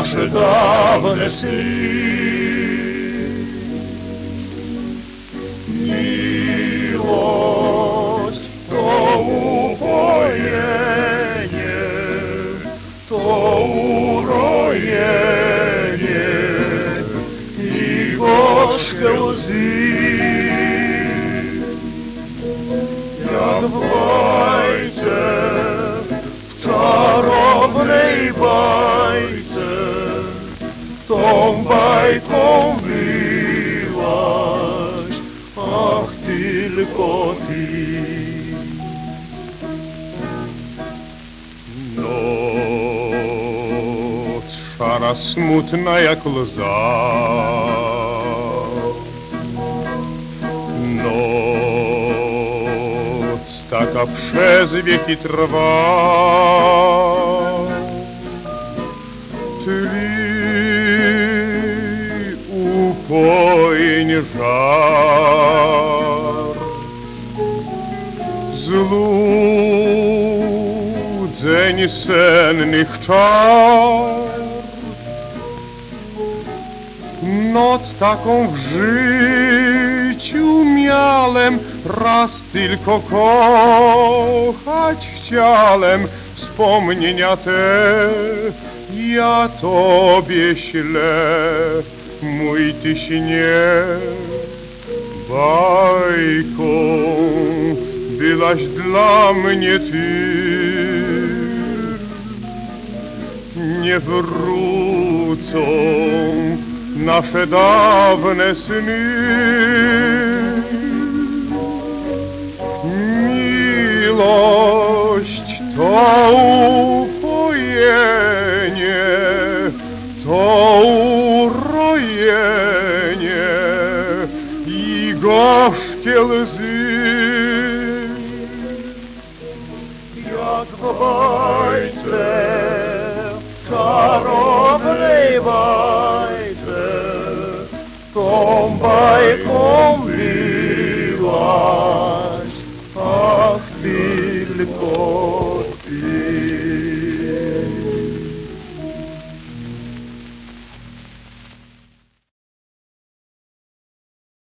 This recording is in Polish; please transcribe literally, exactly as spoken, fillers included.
nasze dawne sny. Miłość to upojenie, to urojenie i gorzkie łzy. Jak w bajce, w czarownej bajce, tą bajką byłaś, ach tylko ty. Noc szara, smutna jak łza, noc taka przez wieki trwa. Tli upojeń żar, złudzeń sennych czar. Noc taką w życiu miałem, raz tylko kochać chciałem. Wspomnienia te ja tobie ślę, mój ty śnie. Bajką byłaś dla mnie ty. Nie wrócą nasze dawne sny. Miłość to upojenie, to urojenie i gorzkie łzy. Jak w bajce, w czarownej bajce, tą bajką